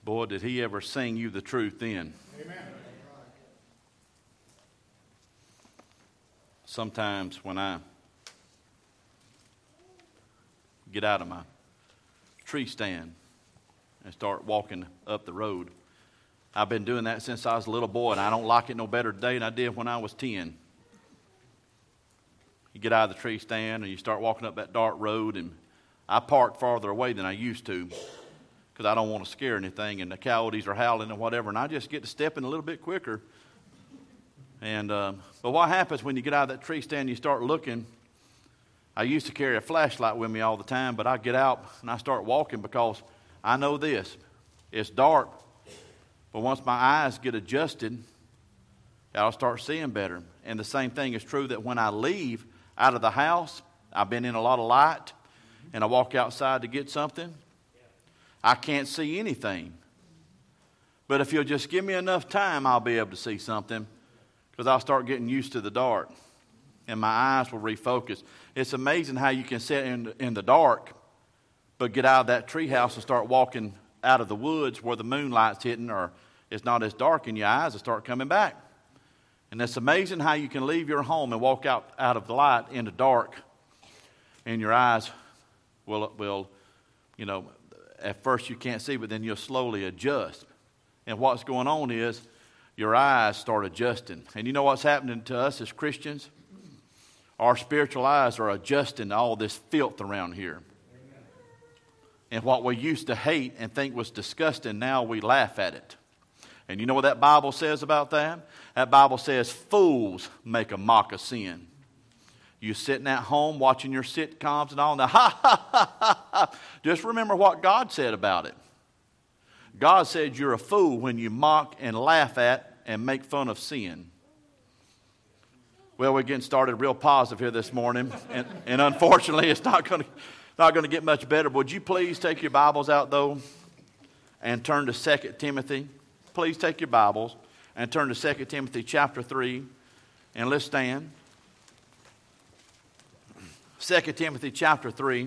Boy, did he ever sing you the truth then. Amen. Sometimes when I get out of my tree stand and start walking up the road, I've been doing that since I was a little boy, and I don't like it no better today than I did when I was 10. You get out of the tree stand and you start walking up that dark road, and I park farther away than I used to because I don't want to scare anything, and the coyotes are howling and whatever, and I just get to stepping a little bit quicker. And but what happens when you get out of that tree stand and you start looking? I used to carry a flashlight with me all the time, but I get out and I start walking because I know this. It's dark, but once my eyes get adjusted, I'll start seeing better. And the same thing is true that when I leave out of the house, I've been in a lot of light, and I walk outside to get something, I can't see anything. But if you'll just give me enough time, I'll be able to see something, because I'll start getting used to the dark, and my eyes will refocus. It's amazing how you can sit in the dark, but get out of that treehouse and start walking out of the woods where the moonlight's hitting, or it's not as dark, and your eyes will start coming back. And it's amazing how you can leave your home and walk out of the light into dark, and your eyes will, at first you can't see, but then you'll slowly adjust. And what's going on is your eyes start adjusting. And you know what's happening to us as Christians? Our spiritual eyes are adjusting to all this filth around here. And what we used to hate and think was disgusting, now we laugh at it. And you know what that Bible says about that? That Bible says fools make a mock of sin. You sitting at home watching your sitcoms and all, and ha. Just remember what God said about it. God said you're a fool when you mock and laugh at and make fun of sin. Well, we're getting started real positive here this morning, and unfortunately it's not going to get much better. Would you please take your Bibles out, though, and turn to 2 Timothy? Please take your Bibles and turn to 2 Timothy chapter 3, and let's stand. 2 Timothy chapter 3,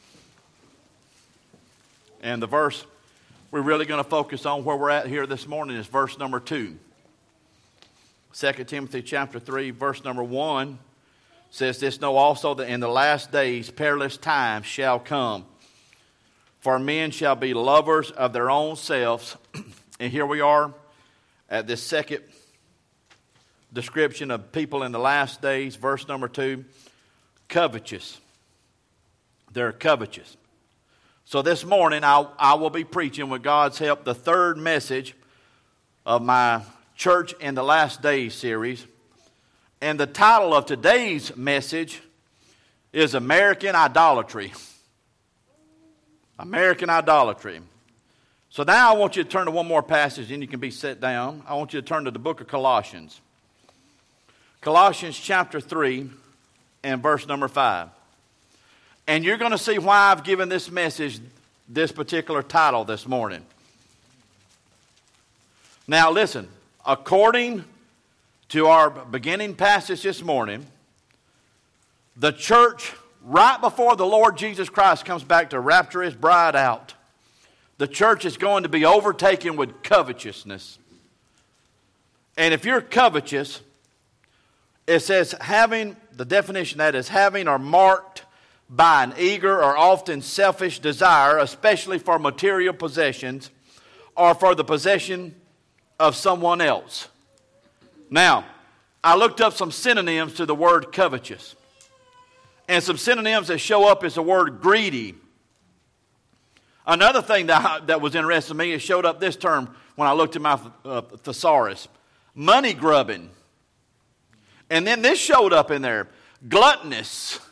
and the verse we're really going to focus on where we're at here this morning is verse number 2. 2 Timothy chapter 3, verse number 1 says this, "Know also that in the last days perilous times shall come. For men shall be lovers of their own selves." And here we are at this second description of people in the last days, verse number 2, covetous. They're covetous. So this morning I will be preaching, with God's help, the third message of my Church in the Last Days series. And the title of today's message is American Idolatry. American Idolatry. So now I want you to turn to one more passage, and you can be set down. I want you to turn to the book of Colossians. Colossians chapter 3 and verse number 5. And you're going to see why I've given this message this particular title this morning. Now listen, according to our beginning passage this morning, the church, right before the Lord Jesus Christ comes back to rapture his bride out, the church is going to be overtaken with covetousness. And if you're covetous, it says having, the definition that is having or marked by an eager or often selfish desire, especially for material possessions or for the possession of someone else. Now, I looked up some synonyms to the word covetous. And some synonyms that show up is the word greedy. Another thing that was interesting to me, it showed up this term when I looked at my thesaurus. Money grubbing. And then this showed up in there. Gluttonous.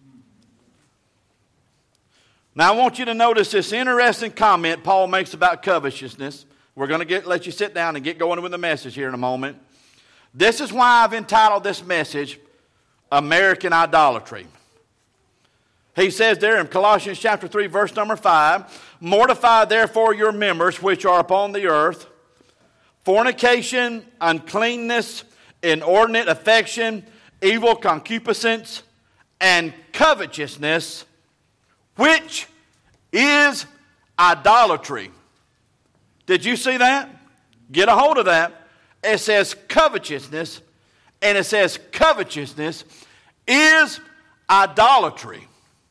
Now I want you to notice this interesting comment Paul makes about covetousness. We're going to let you sit down and get going with the message here in a moment. This is why I've entitled this message, American Idolatry. He says there in Colossians chapter 3, verse number 5, "Mortify therefore your members which are upon the earth, fornication, uncleanness, inordinate affection, evil concupiscence, and covetousness, which is idolatry." Did you see that? Get a hold of that. It says covetousness, and it says covetousness is idolatry.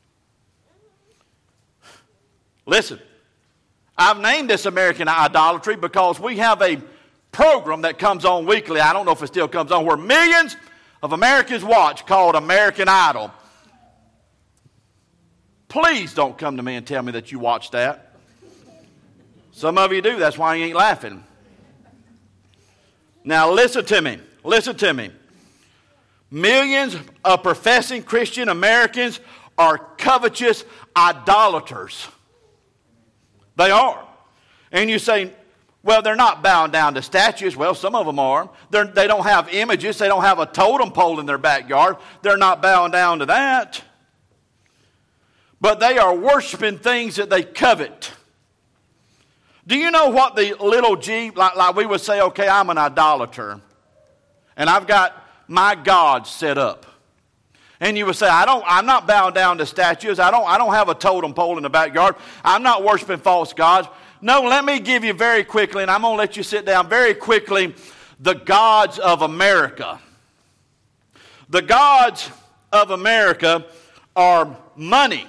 Listen, I've named this American idolatry because we have a program that comes on weekly. I don't know if it still comes on, where millions of Americans watch, called American Idol. Please don't come to me and tell me that you watch that. Some of you do. That's why you ain't laughing. Now listen to me. Listen to me. Millions of professing Christian Americans are covetous idolaters. They are. And you say, well, they're not bowing down to statues. Well, some of them are. They don't have images. They don't have a totem pole in their backyard. They're not bowing down to that. But they are worshiping things that they covet. Do you know what the little g, like we would say, okay, I'm an idolater, and I've got my God set up. And you would say, I'm not bowing down to statues. I don't have a totem pole in the backyard. I'm not worshiping false gods. No, let me give you very quickly, and I'm going to let you sit down very quickly, the gods of America. The gods of America are money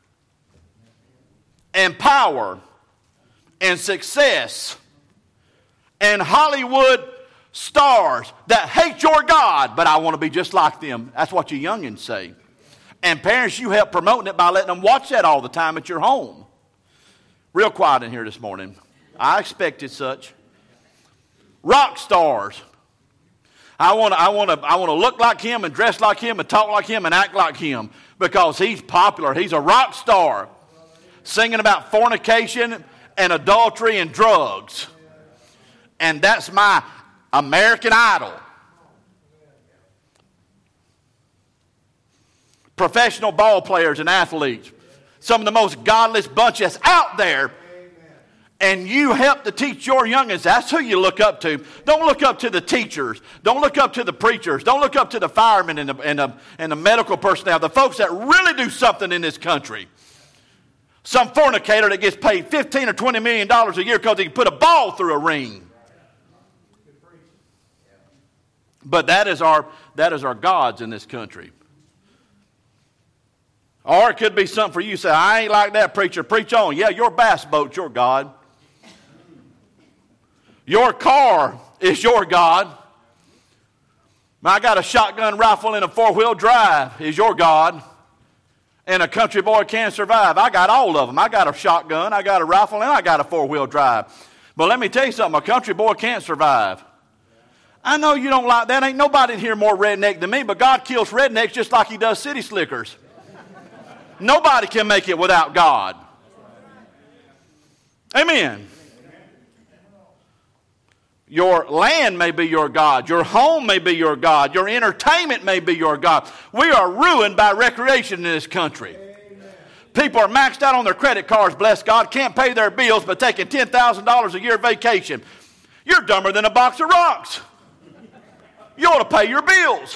and power and success and Hollywood stars that hate your God, but I want to be just like them. That's what you youngins say. And parents, you help promoting it by letting them watch that all the time at your home. Real quiet in here this morning. I expected such. Rock stars. I want to look like him and dress like him and talk like him and act like him because he's popular. He's a rock star, singing about fornication and adultery and drugs. And that's my American Idol. Professional ball players and athletes. Some of the most godless bunches out there. And you help to teach your youngins. That's who you look up to. Don't look up to the teachers. Don't look up to the preachers. Don't look up to the firemen and the medical personnel. The folks that really do something in this country. Some fornicator that gets paid $15 or $20 million a year because he can put a ball through a ring. But that is our gods in this country. Or it could be something for you. Say, I ain't like that, preacher. Preach on. Yeah, your bass boat's your God. Your car is your God. I got a shotgun rifle and a four-wheel drive is your God. And a country boy can't survive. I got all of them. I got a shotgun, I got a rifle, and I got a four-wheel drive. But let me tell you something. A country boy can't survive. I know you don't like that. Ain't nobody in here more redneck than me, but God kills rednecks just like he does city slickers. Nobody can make it without God. Amen. Your land may be your God. Your home may be your God. Your entertainment may be your God. We are ruined by recreation in this country. People are maxed out on their credit cards, bless God, can't pay their bills, but taking $10,000 a year vacation. You're dumber than a box of rocks. You ought to pay your bills.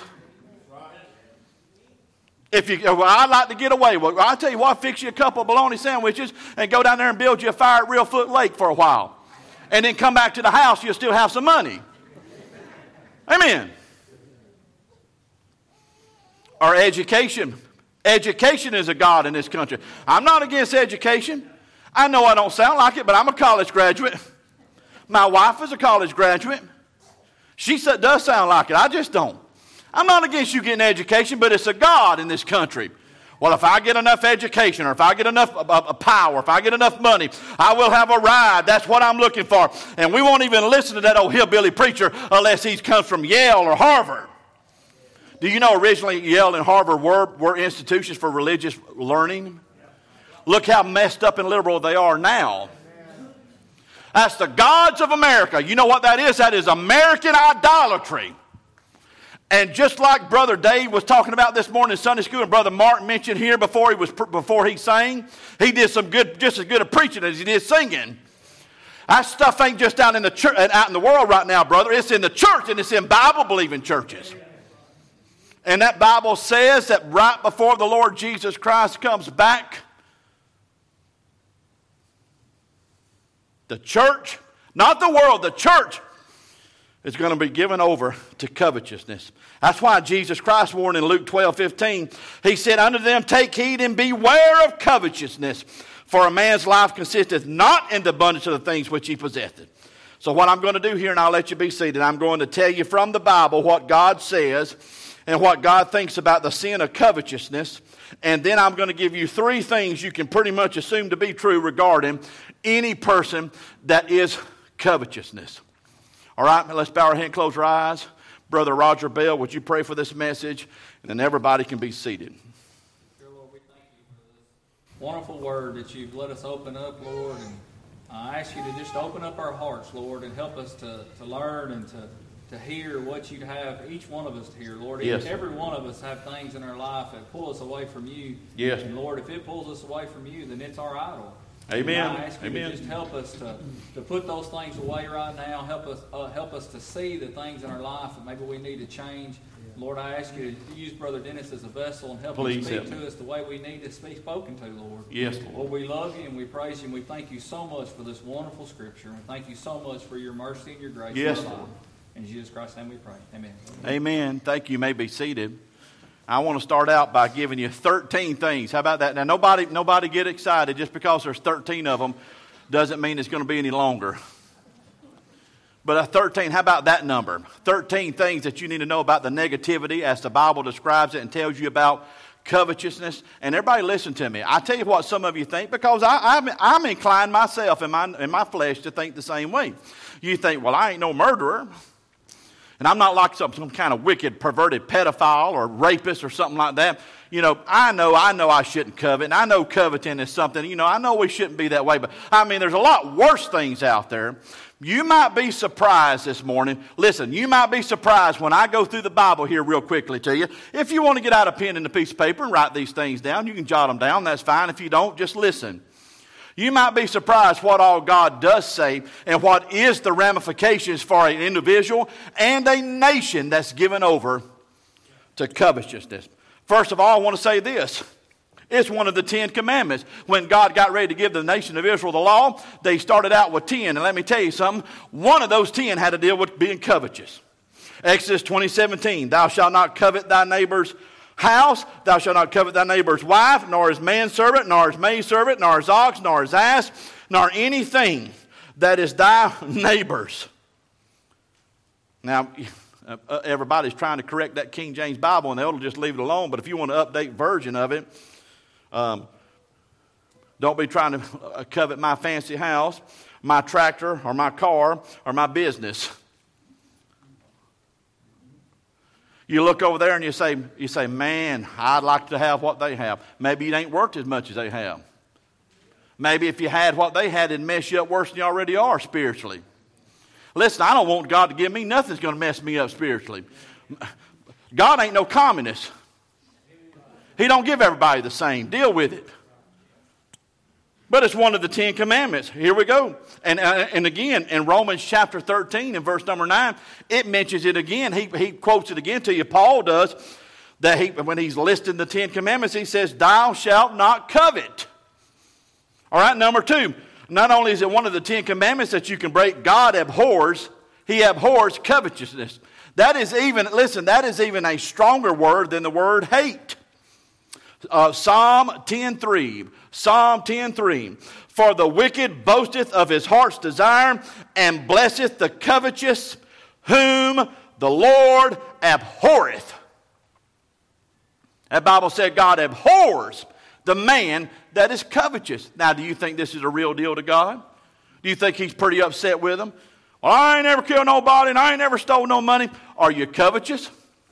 I'd like to get away. Well, I'll tell you what, fix you a couple of bologna sandwiches and go down there and build you a fire at Real Foot Lake for a while. And then come back to the house, you'll still have some money. Amen. Or education. Education is a god in this country. I'm not against education. I know I don't sound like it, but I'm a college graduate. My wife is a college graduate. She does sound like it. I just don't. I'm not against you getting education, but it's a god in this country. Well, if I get enough education, or if I get enough power, if I get enough money, I will have a ride. That's what I'm looking for. And we won't even listen to that old hillbilly preacher unless he comes from Yale or Harvard. Do you know originally Yale and Harvard were institutions for religious learning? Look how messed up and liberal they are now. That's the gods of America. You know what that is? That is American idolatry. And just like Brother Dave was talking about this morning in Sunday school, and Brother Mark mentioned here before he sang, he did just as good a preaching as he did singing. That stuff ain't just out in the church and out in the world right now, brother. It's in the church, and it's in Bible-believing churches. And that Bible says that right before the Lord Jesus Christ comes back, the church Not the world, the church is going to be given over to covetousness. That's why Jesus Christ warned in Luke 12:15, he said, unto them, take heed and beware of covetousness, for a man's life consisteth not in the abundance of the things which he possesseth. So what I'm going to do here, and I'll let you be seated, I'm going to tell you from the Bible what God says and what God thinks about the sin of covetousness. And then I'm going to give you 3 things you can pretty much assume to be true regarding any person that is covetousness. All right, let's bow our head and close our eyes. Brother Roger Bell, would you pray for this message? And then everybody can be seated. Dear Lord, we thank you for this wonderful word that you've let us open up, Lord. And I ask you to just open up our hearts, Lord, and help us to learn and to hear what you'd have each one of us to hear, Lord. Yes. Every one of us have things in our life that pull us away from you. Yes. And Lord, if it pulls us away from you, then it's our idol. Amen. And I ask you Amen. to just help us to put those things away right now. Help us to see the things in our life that maybe we need to change. Lord, I ask you to use Brother Dennis as a vessel and help him speak to us the way we need to be spoken to, Lord. Yes, Lord. Lord, we love you and we praise you and we thank you so much for this wonderful scripture. And thank you so much for your mercy and your grace. Yes, in our life. Lord. In Jesus Christ's name we pray. Amen. Amen. Thank you. You may be seated. I want to start out by giving you 13 things. How about that? Now, nobody get excited. Just because there's 13 of them doesn't mean it's going to be any longer. But 13, how about that number? 13 things that you need to know about the negativity as the Bible describes it and tells you about covetousness. And everybody listen to me. I tell you what some of you think, because I'm inclined myself in my flesh to think the same way. You think, well, I ain't no murderer. And I'm not like some kind of wicked, perverted pedophile or rapist or something like that. You know I shouldn't covet. And I know coveting is something, I know we shouldn't be that way. But, there's a lot worse things out there. You might be surprised this morning. Listen, you might be surprised when I go through the Bible here real quickly to you. If you want to get out a pen and a piece of paper and write these things down, you can jot them down. That's fine. If you don't, just listen. You might be surprised what all God does say and what is the ramifications for an individual and a nation that's given over to covetousness. First of all, I want to say this. It's one of the 10 commandments. When God got ready to give the nation of Israel the law, they started out with 10. And let me tell you something. One of those 10 had to deal with being covetous. Exodus 20:17, thou shalt not covet thy neighbor's house, thou shalt not covet thy neighbor's wife, nor his manservant, nor his maidservant, nor his ox, nor his ass, nor anything that is thy neighbor's. Now, everybody's trying to correct that King James Bible, and they'll just leave it alone. But if you want an update version of it, don't be trying to covet my fancy house, my tractor, or my car, or my business. You look over there and you say, man, I'd like to have what they have. Maybe it ain't worked as much as they have. Maybe if you had what they had, it'd mess you up worse than you already are spiritually. Listen, I don't want God to give me nothing that's going to mess me up spiritually. God ain't no communist. He don't give everybody the same. Deal with it. But it's one of the 10 commandments. Here we go. And again, in Romans chapter 13 and verse number 9, it mentions it again. He quotes it again to you. Paul does. That when he's listing the 10 commandments, he says, thou shalt not covet. All right, number 2. Not only is it one of the 10 commandments that you can break, God abhors. He abhors covetousness. That is even a stronger word than the word hate. Psalm 10:3. Psalm 10:3. For the wicked boasteth of his heart's desire, and blesseth the covetous, whom the Lord abhorreth. That Bible said God abhors the man that is covetous. Now, do you think this is a real deal to God? Do you think he's pretty upset with them? Well, I ain't never killed nobody, and I ain't never stole no money. Are you covetous?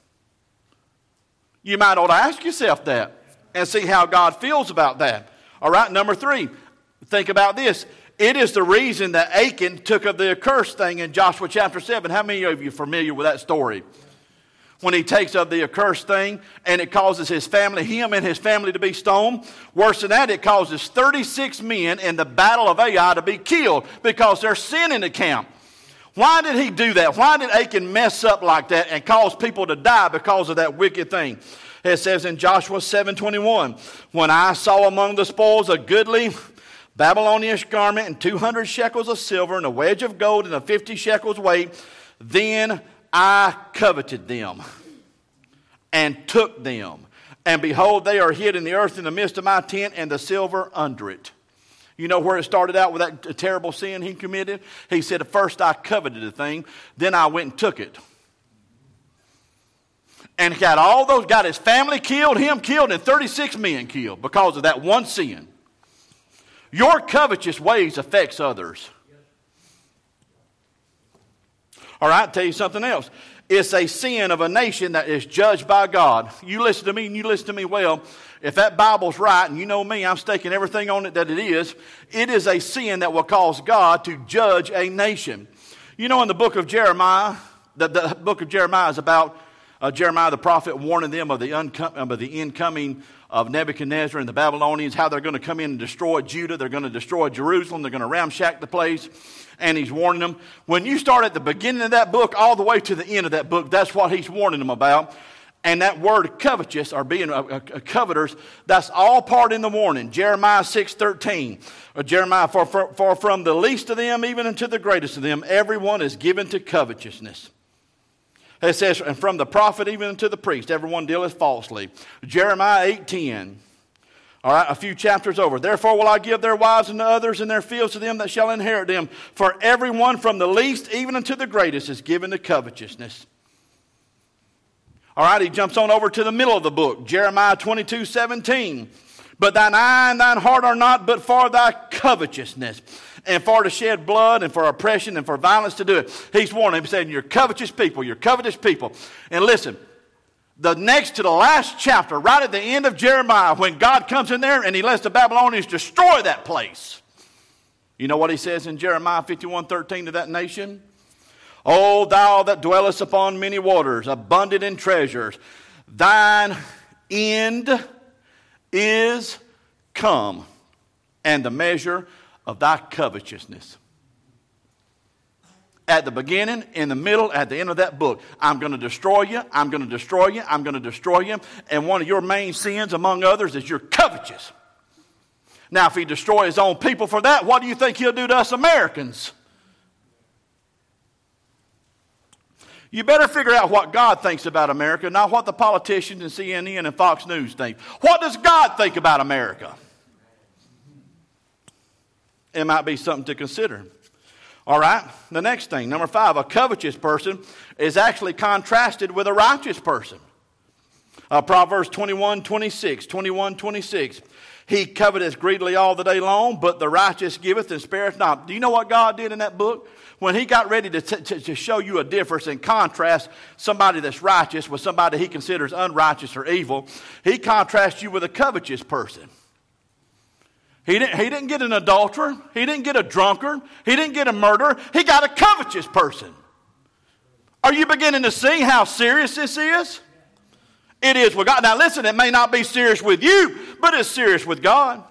You might ought to ask yourself that and see how God feels about that. All right, number 3, think about this. It is the reason that Achan took of the accursed thing in Joshua chapter 7. How many of you are familiar with that story? When he takes of the accursed thing and it causes him and his family to be stoned. Worse than that, it causes 36 men in the battle of Ai to be killed because there's sin in the camp. Why did he do that? Why did Achan mess up like that and cause people to die because of that wicked thing? It says in Joshua 7:21, when I saw among the spoils a goodly Babylonian garment and 200 shekels of silver and a wedge of gold and a 50 shekels weight. Then I coveted them and took them. And behold, they are hid in the earth in the midst of my tent, and the silver under it. You know where it started out with that terrible sin he committed? He said, first I coveted the thing, then I went and took it. And got his family killed, him killed, and 36 men killed because of that one sin. Your covetous ways affects others. All right, I'll tell you something else. It's a sin of a nation that is judged by God. You listen to me and you listen to me well. If that Bible's right, and you know me, I'm staking everything on it that it is a sin that will cause God to judge a nation. You know, in the book of Jeremiah, the book of Jeremiah is about Jeremiah the prophet warning them of the incoming of Nebuchadnezzar and the Babylonians, how they're going to come in and destroy Judah. They're going to destroy Jerusalem. They're going to ramshack the place. And he's warning them. When you start at the beginning of that book all the way to the end of that book, that's what he's warning them about. And that word covetous, or being coveters, that's all part in the warning. Jeremiah 6:13. Jeremiah, for from the least of them even unto the greatest of them, everyone is given to covetousness. It says, and from the prophet even unto the priest, everyone dealeth falsely. Jeremiah 8:10. All right, a few chapters over. Therefore will I give their wives unto others, and their fields to them that shall inherit them. For everyone from the least even unto the greatest is given to covetousness. All right, he jumps on over to the middle of the book. Jeremiah 22:17. But thine eye and thine heart are not but for thy covetousness, and for to shed blood, and for oppression, and for violence to do it. He's warning him, saying, you're covetous people, you're covetous people. And listen, the next to the last chapter, right at the end of Jeremiah, when God comes in there and he lets the Babylonians destroy that place. You know what he says in Jeremiah 51:13 to that nation? O thou that dwellest upon many waters, abundant in treasures, thine end is come, and the measure of thy covetousness. At the beginning, in the middle, at the end of that book, I'm going to destroy you, I'm going to destroy you, I'm going to destroy you. And one of your main sins, among others, is you're covetous. Now, if he destroys his own people for that, what do you think he'll do to us Americans? You better figure out what God thinks about America, not what the politicians and CNN and Fox News think. What does God think about America? It might be something to consider. All right, the next thing, number 5, a covetous person is actually contrasted with a righteous person. Proverbs 21:26. He coveteth greedily all the day long, but the righteous giveth and spareth not. Do you know what God did in that book? When he got ready to show you a difference and contrast somebody that's righteous with somebody he considers unrighteous or evil, he contrasts you with a covetous person. He didn't get an adulterer. He didn't get a drunkard. He didn't get a murderer. He got a covetous person. Are you beginning to see how serious this is? It is with God. Now listen, it may not be serious with you, but it's serious with God.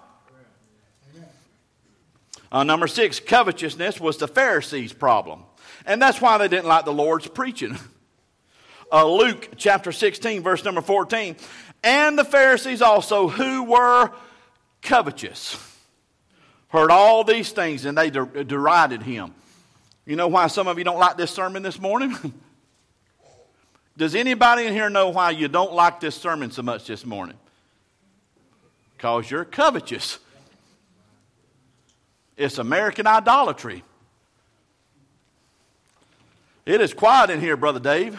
Number 6, covetousness was the Pharisees' problem. And that's why they didn't like the Lord's preaching. Luke chapter 16, verse number 14. And the Pharisees also, who were covetous, heard all these things, and they derided him. You know why some of you don't like this sermon this morning? Does anybody in here know why you don't like this sermon so much this morning? Because you're covetous. It's American idolatry. It is quiet in here, Brother Dave.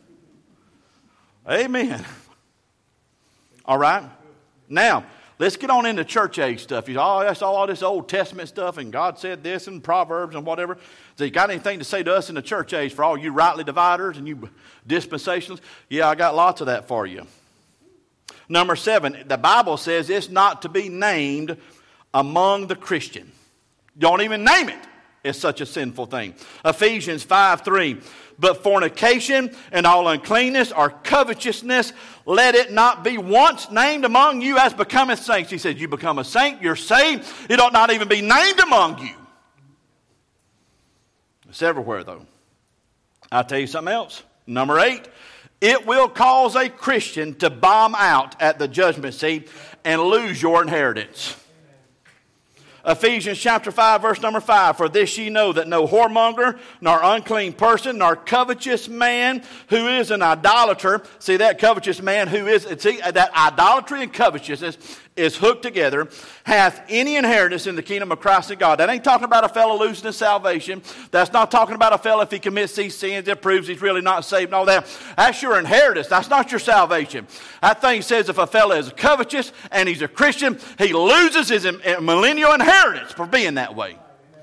Amen. All right. Now, let's get on into church age stuff. That's all this Old Testament stuff, and God said this, and Proverbs and whatever. So you got anything to say to us in the church age for all you rightly dividers and you dispensationalists? Yeah, I got lots of that for you. Number 7, the Bible says it's not to be named among the Christian. Don't even name it. It's such a sinful thing. Ephesians 5:3. But fornication and all uncleanness or covetousness, let it not be once named among you as becometh saints. He said, you become a saint, you're saved. It ought not even be named among you. It's everywhere, though. I'll tell you something else. Number 8, it will cause a Christian to bomb out at the judgment seat and lose your inheritance. Ephesians chapter 5, verse number 5. For this ye know, that no whoremonger, nor unclean person, nor covetous man who is an idolater. See, that covetous man who is, see, that idolatry and covetousness is hooked together, hath any inheritance in the kingdom of Christ and God. That ain't talking about a fellow losing his salvation. That's not talking about a fellow if he commits these sins, that proves he's really not saved and all that. That's your inheritance. That's not your salvation. That thing says if a fellow is covetous and he's a Christian, he loses his millennial inheritance for being that way.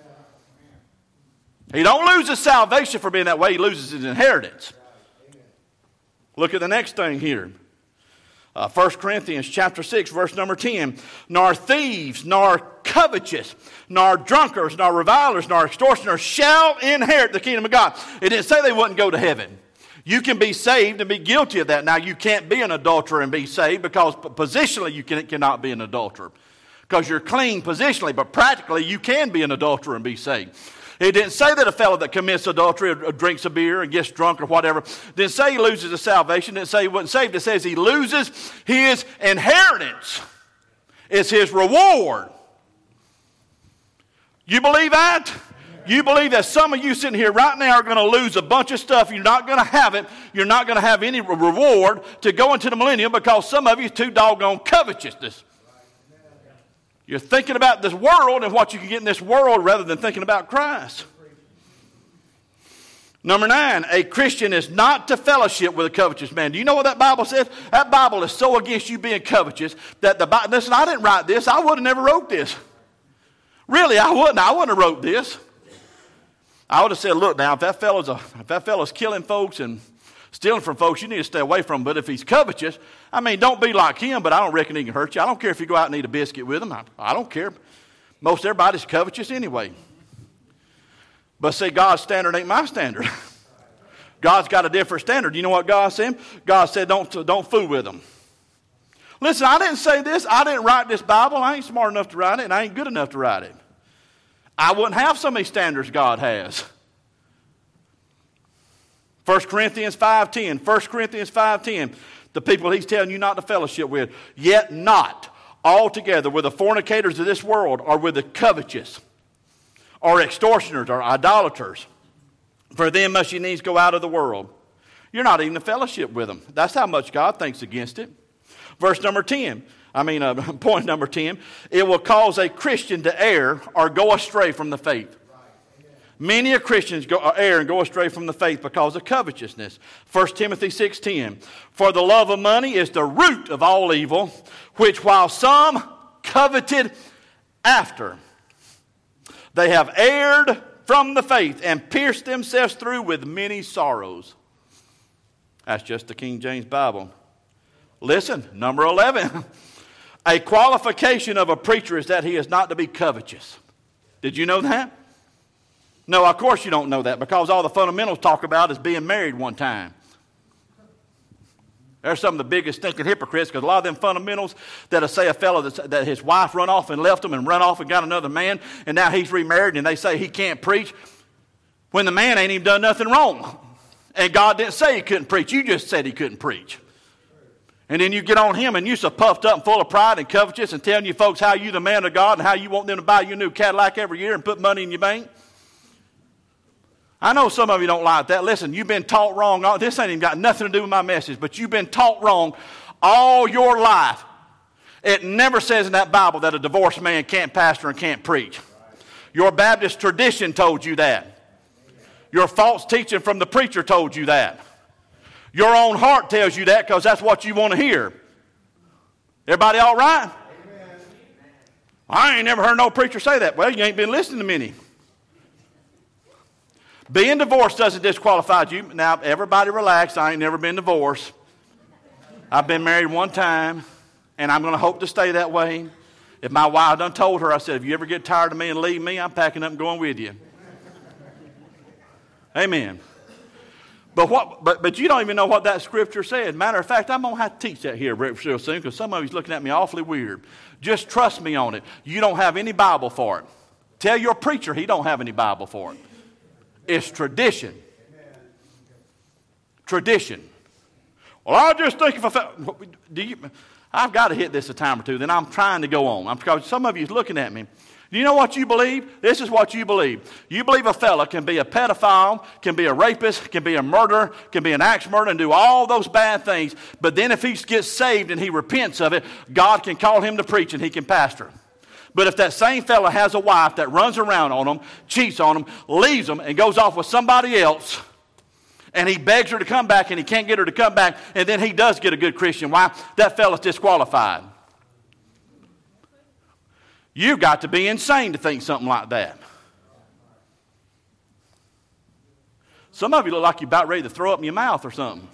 He don't lose his salvation for being that way. He loses his inheritance. Look at the next thing here. 1 Corinthians chapter 6, verse number 10. Nor thieves, nor covetous, nor drunkards, nor revilers, nor extortioners shall inherit the kingdom of God. It didn't say they wouldn't go to heaven. You can be saved and be guilty of that. Now, you can't be an adulterer and be saved because positionally you cannot be an adulterer. Because you're clean positionally, but practically you can be an adulterer and be saved. It didn't say that a fellow that commits adultery or drinks a beer and gets drunk or whatever, didn't say he loses his salvation, didn't say he wasn't saved. It says he loses his inheritance. It's his reward. You believe that? You believe that some of you sitting here right now are going to lose a bunch of stuff. You're not going to have it. You're not going to have any reward to go into the millennium because some of you are too doggone covetous. You're thinking about this world and what you can get in this world rather than thinking about Christ. Number 9, a Christian is not to fellowship with a covetous man. Do you know what that Bible says? That Bible is so against you being covetous that listen, I didn't write this. I would have never wrote this. Really, I wouldn't. I wouldn't have wrote this. I would have said, look now, if that fellow's killing folks and stealing from folks, you need to stay away from him. But if he's covetous, I mean, don't be like him, but I don't reckon he can hurt you. I don't care if you go out and eat a biscuit with him. I don't care. Most everybody's covetous anyway. But see, God's standard ain't my standard. God's got a different standard. You know what God said? God said, don't fool with them. Listen, I didn't say this. I didn't write this Bible. I ain't smart enough to write it, and I ain't good enough to write it. I wouldn't have so many standards God has. 1 Corinthians 5:10. 1 Corinthians 5:10. The people he's telling you not to fellowship with. Yet not altogether with the fornicators of this world, or with the covetous, or extortioners, or idolaters. For them must you needs go out of the world. You're not even to fellowship with them. That's how much God thinks against it. Point number 10. It will cause a Christian to err or go astray from the faith. Many Christians err and go astray from the faith because of covetousness. 1 Timothy 6:10. For the love of money is the root of all evil, which while some coveted after, they have erred from the faith and pierced themselves through with many sorrows. That's just the King James Bible. Listen, number 11. A qualification of a preacher is that he is not to be covetous. Did you know that? No, of course you don't know that, because all the fundamentals talk about is being married one time. They're some of the biggest stinking hypocrites, because a lot of them fundamentals that'll say a fellow that his wife run off and left him and run off and got another man, and now he's remarried, and they say he can't preach when the man ain't even done nothing wrong. And God didn't say he couldn't preach. You just said he couldn't preach. And then you get on him and you're so puffed up and full of pride and covetous and telling you folks how you the man of God and how you want them to buy you a new Cadillac every year and put money in your bank. I know some of you don't like that. Listen, you've been taught wrong. This ain't even got nothing to do with my message, but you've been taught wrong all your life. It never says in that Bible that a divorced man can't pastor and can't preach. Your Baptist tradition told you that. Your false teaching from the preacher told you that. Your own heart tells you that because that's what you want to hear. Everybody all right? Amen. I ain't never heard no preacher say that. Well, you ain't been listening to many. Being divorced doesn't disqualify you. Now, everybody relax. I ain't never been divorced. I've been married one time, and I'm going to hope to stay that way. If my wife done told her, I said, if you ever get tired of me and leave me, I'm packing up and going with you. Amen. But you don't even know what that scripture said. Matter of fact, I'm going to have to teach that here real soon because some of you's looking at me awfully weird. Just trust me on it. You don't have any Bible for it. Tell your preacher he don't have any Bible for it. It's tradition. Tradition. Well, I just think if I've got to hit this a time or two. Then I'm trying to go on. Because some of you looking at me. Do you know what you believe? This is what you believe. You believe a fella can be a pedophile, can be a rapist, can be a murderer, can be an axe murderer, and do all those bad things. But then if he gets saved and he repents of it, God can call him to preach and he can pastor. But if that same fella has a wife that runs around on him, cheats on him, leaves him, and goes off with somebody else, and he begs her to come back and he can't get her to come back, and then he does get a good Christian wife, that fella's disqualified. You've got to be insane to think something like that. Some of you look like you're about ready to throw up in your mouth or something.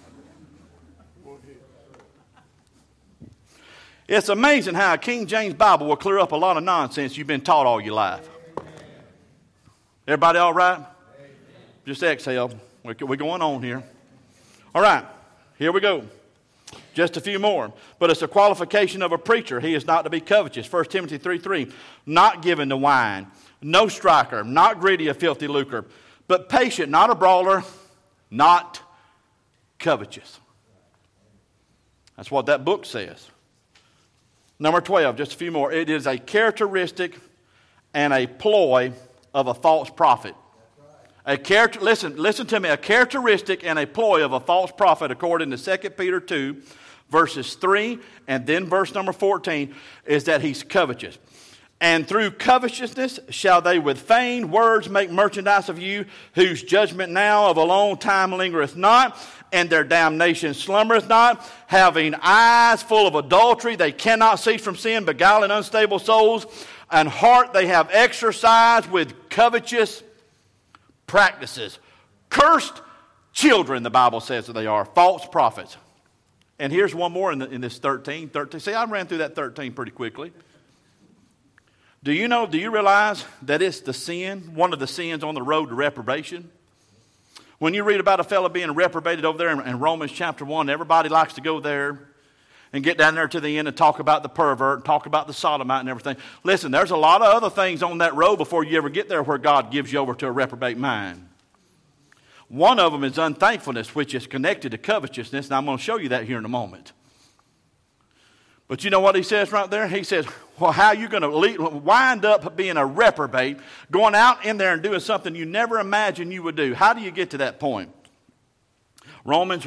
It's amazing how a King James Bible will clear up a lot of nonsense you've been taught all your life. Everybody all right? Just exhale. We're going on here. All right, here we go. Just a few more. But it's a qualification of a preacher. He is not to be covetous. 1 Timothy 3:3. Not given to wine, no striker, not greedy of filthy lucre, but patient, not a brawler, not covetous. That's what that book says. Number 12, just a few more. It is a characteristic and a ploy of a false prophet. Listen to me. A characteristic and a ploy of a false prophet, according to 2 Peter 2, verses 3 and then verse number 14, is that he's covetous. And through covetousness shall they with feigned words make merchandise of you, whose judgment now of a long time lingereth not, and their damnation slumbereth not, having eyes full of adultery, they cannot cease from sin, beguiling unstable souls, and heart they have exercised with covetous practices. Cursed children, the Bible says that they are, false prophets. And here's one more in this 13. See, I ran through that 13 pretty quickly. Do you realize that it's the sin, one of the sins on the road to reprobation? When you read about a fellow being reprobated over there in Romans chapter 1, everybody likes to go there and get down there to the end and talk about the pervert, and talk about the sodomite and everything. Listen, there's a lot of other things on that road before you ever get there where God gives you over to a reprobate mind. One of them is unthankfulness, which is connected to covetousness, and I'm going to show you that here in a moment. But you know what he says right there? He says, well, how are you going to wind up being a reprobate, going out in there and doing something you never imagined you would do? How do you get to that point? Romans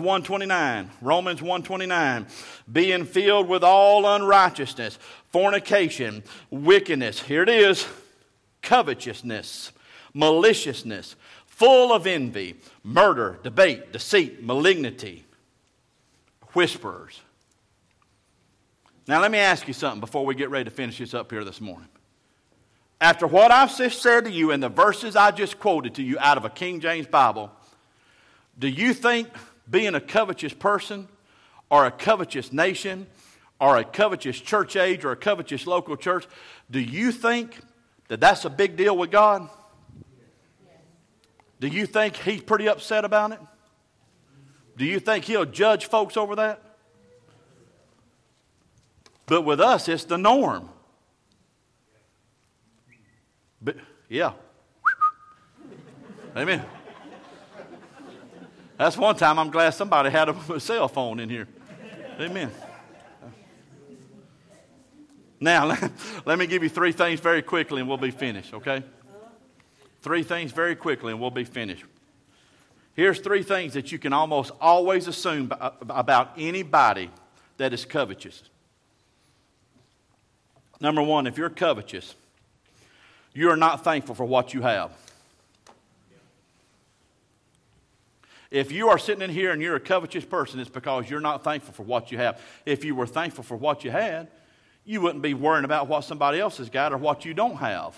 1:29, being filled with all unrighteousness, fornication, wickedness, here it is, covetousness, maliciousness, full of envy, murder, debate, deceit, malignity, whisperers. Now let me ask you something before we get ready to finish this up here this morning. After what I've just said to you and the verses I just quoted to you out of a King James Bible, do you think being a covetous person or a covetous nation or a covetous church age or a covetous local church, do you think that that's a big deal with God? Do you think he's pretty upset about it? Do you think he'll judge folks over that? But with us, it's the norm. But, yeah. Amen. That's one time I'm glad somebody had a cell phone in here. Amen. Now, let me give you 3 things very quickly and we'll be finished, okay? 3 things very quickly and we'll be finished. Here's 3 things that you can almost always assume about anybody that is covetous. Number 1, if you're covetous, you are not thankful for what you have. If you are sitting in here and you're a covetous person, it's because you're not thankful for what you have. If you were thankful for what you had, you wouldn't be worrying about what somebody else has got or what you don't have.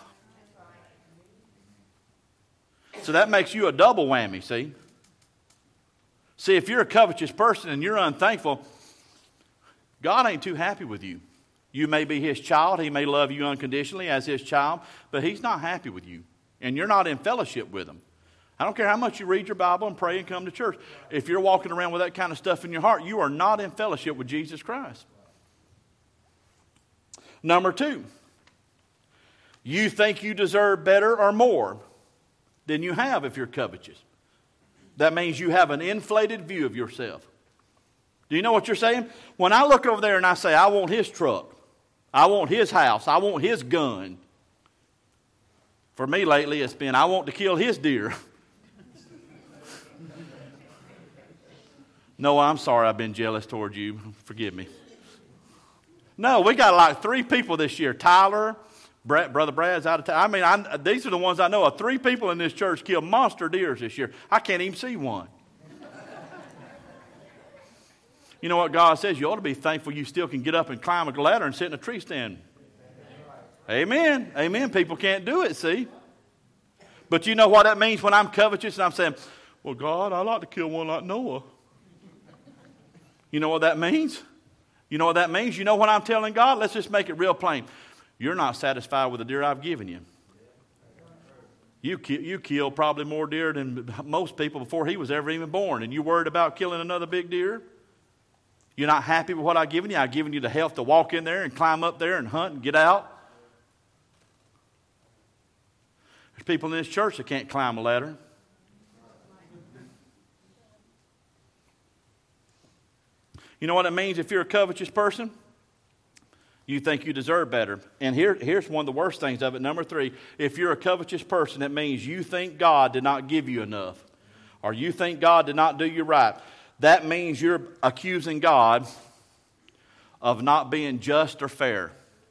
So that makes you a double whammy, see? See, if you're a covetous person and you're unthankful, God ain't too happy with you. You may be his child. He may love you unconditionally as his child, but he's not happy with you. And you're not in fellowship with him. I don't care how much you read your Bible and pray and come to church. If you're walking around with that kind of stuff in your heart, you are not in fellowship with Jesus Christ. Number 2, you think you deserve better or more than you have if you're covetous. That means you have an inflated view of yourself. Do you know what you're saying? When I look over there and I say, I want his truck, I want his house, I want his gun. For me lately, it's been, I want to kill his deer. No, I'm sorry I've been jealous toward you. Forgive me. No, we got like 3 people this year. Tyler, Brother Brad's out of town. I mean, these are the ones I know of. 3 people in this church killed monster deers this year. I can't even see one. You know what God says? You ought to be thankful you still can get up and climb a ladder and sit in a tree stand. Amen. Amen. People can't do it, see? But you know what that means when I'm covetous and I'm saying, well, God, I'd like to kill one like Noah. You know what that means? You know what that means? You know what I'm telling God? Let's just make it real plain. You're not satisfied with the deer I've given you. You killed probably more deer than most people before he was ever even born. And you worried about killing another big deer? You're not happy with what I've given you? I've given you the health to walk in there and climb up there and hunt and get out. There's people in this church that can't climb a ladder. You know what it means if you're a covetous person? You think you deserve better. And here's one of the worst things of it. Number 3, if you're a covetous person, it means you think God did not give you enough. Or you think God did not do you right. That means you're accusing God of not being just or fair.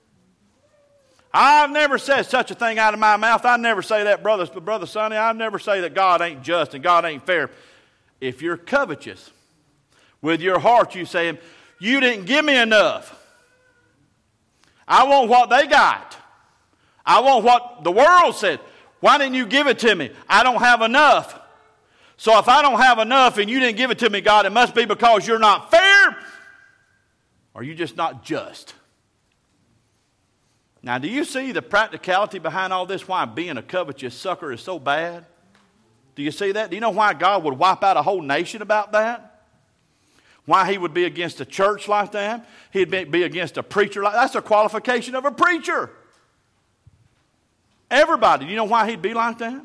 I've never said such a thing out of my mouth. I never say that, Brother Sonny. I never say that God ain't just and God ain't fair. If you're covetous, with your heart you say, you didn't give me enough. I want what they got. I want what the world said. Why didn't you give it to me? I don't have enough. So if I don't have enough and you didn't give it to me, God, it must be because you're not fair or you're just not just. Now, do you see the practicality behind all this, why being a covetous sucker is so bad? Do you see that? Do you know why God would wipe out a whole nation about that? Why he would be against a church like that? He'd be against a preacher like that. That's a qualification of a preacher. Everybody. Do you know why he'd be like that?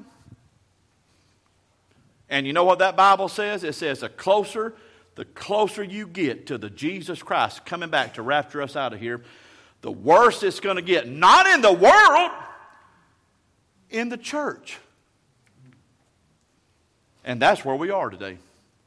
And you know what that Bible says? It says the closer you get to the Jesus Christ coming back to rapture us out of here, the worse it's going to get. Not in the world, in the church. And that's where we are today.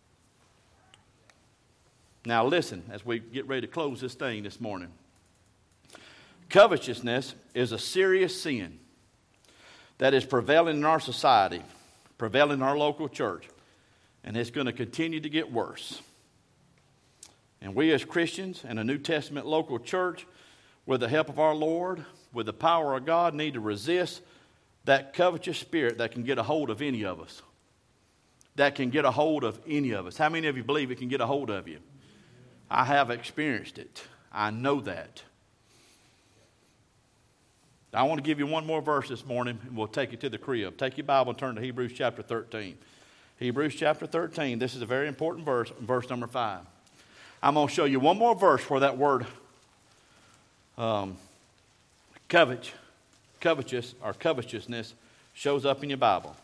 Now listen, as we get ready to close this thing this morning. Covetousness is a serious sin that is prevailing in our society, prevailing in our local church, and it's going to continue to get worse. And we as Christians and a New Testament local church, with the help of our Lord, with the power of God, need to resist that covetous spirit that can get a hold of any of us. That can get a hold of any of us. How many of you believe it can get a hold of you? I have experienced it. I know that. I want to give you one more verse this morning, and we'll take you to the crib. Take your Bible and turn to Hebrews chapter 13. Hebrews chapter 13, this is a very important verse, verse number 5. I'm going to show you one more verse where that word covetousness shows up in your Bible.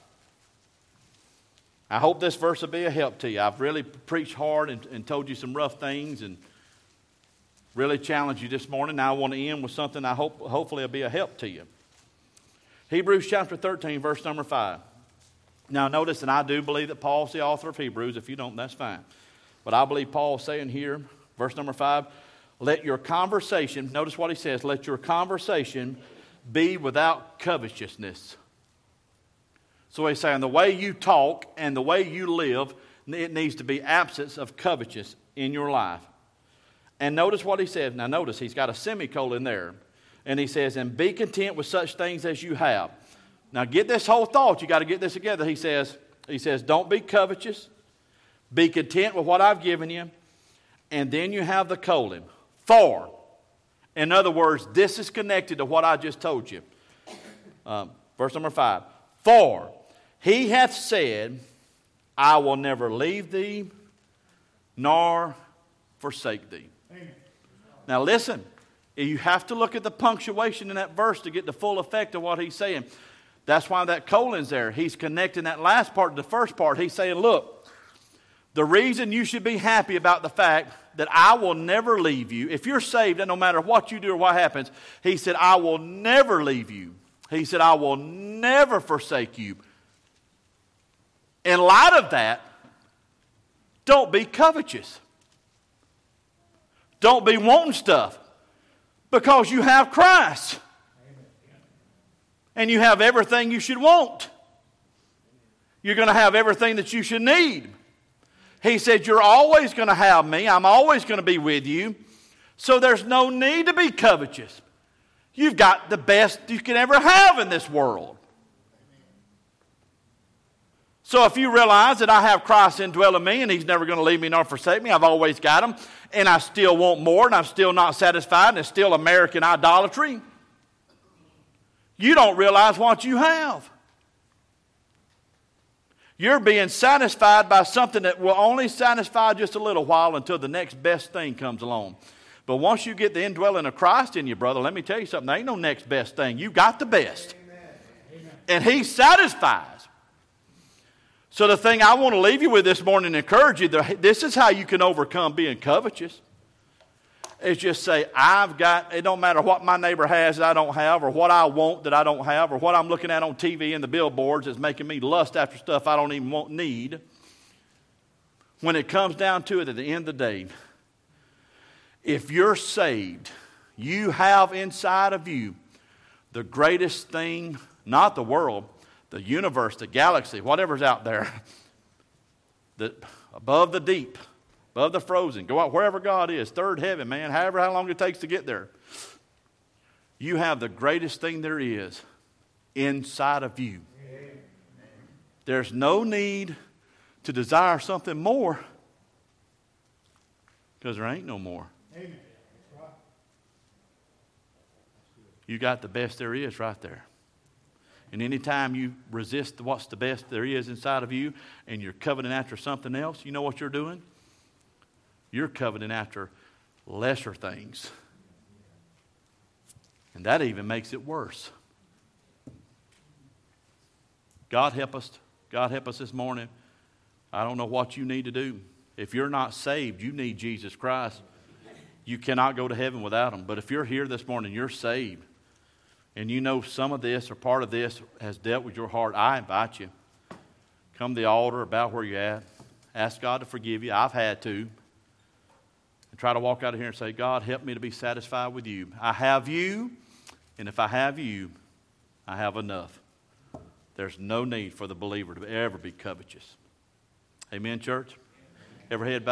I hope this verse will be a help to you. I've really preached hard and told you some rough things and really challenged you this morning. Now I want to end with something I hope hopefully will be a help to you. Hebrews chapter 13, verse number 5. Now notice, and I do believe that Paul's the author of Hebrews. If you don't, that's fine. But I believe Paul's saying here, verse number 5, let your conversation, notice what he says, let your conversation be without covetousness. So he's saying the way you talk and the way you live, it needs to be absence of covetousness in your life. And notice what he says. Now notice he's got a semicolon there. And he says, and be content with such things as you have. Now get this whole thought. You got to get this together. He says, don't be covetous. Be content with what I've given you. And then you have the colon. For. In other words, this is connected to what I just told you. Verse number 5. For he hath said, I will never leave thee, nor forsake thee. Amen. Now listen, you have to look at the punctuation in that verse to get the full effect of what he's saying. That's why that colon's there. He's connecting that last part to the first part. He's saying, look, the reason you should be happy about the fact that I will never leave you. If you're saved, and no matter what you do or what happens, he said, I will never leave you. He said, I will never forsake you. In light of that, don't be covetous. Don't be wanting stuff because you have Christ. And you have everything you should want. You're going to have everything that you should need. He said, you're always going to have me. I'm always going to be with you. So there's no need to be covetous. You've got the best you can ever have in this world. So if you realize that I have Christ indwelling me and he's never going to leave me nor forsake me, I've always got him, and I still want more and I'm still not satisfied and it's still American idolatry, you don't realize what you have. You're being satisfied by something that will only satisfy just a little while until the next best thing comes along. But once you get the indwelling of Christ in you, brother, let me tell you something. There ain't no next best thing. You got the best. Amen. And he satisfies. So the thing I want to leave you with this morning and encourage you, this is how you can overcome being covetous. Is just say, it don't matter what my neighbor has that I don't have, or what I want that I don't have, or what I'm looking at on TV and the billboards that's making me lust after stuff I don't even need. When it comes down to it at the end of the day, if you're saved, you have inside of you the greatest thing, not the world, the universe, the galaxy, whatever's out there, that above the deep, above the frozen, go out wherever God is, third heaven, man, how long it takes to get there. You have the greatest thing there is inside of you. Amen. There's no need to desire something more because there ain't no more. Amen. You got the best there is right there. And anytime you resist what's the best there is inside of you and you're coveting after something else, you know what you're doing? You're coveting after lesser things. And that even makes it worse. God help us. God help us this morning. I don't know what you need to do. If you're not saved, you need Jesus Christ. You cannot go to heaven without him. But if you're here this morning, you're saved, and you know some of this or part of this has dealt with your heart, I invite you. Come to the altar about where you're at. Ask God to forgive you. I've had to. And try to walk out of here and say, God, help me to be satisfied with you. I have you, and if I have you, I have enough. There's no need for the believer to ever be covetous. Amen, church? Every head bowed.